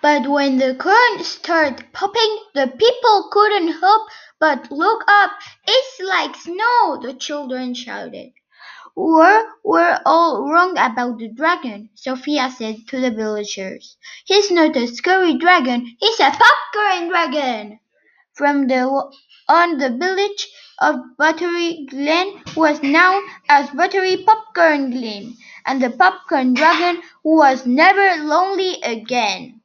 But when the corn started popping, the people couldn't help but look up. "It's like snow!" the children shouted. "We're all wrong about the dragon," Sophia said to the villagers. "He's not a scary dragon, he's a popcorn dragon!" From on the village of Buttery Glen was known as Buttery Popcorn Glen, and the popcorn dragon was never lonely again.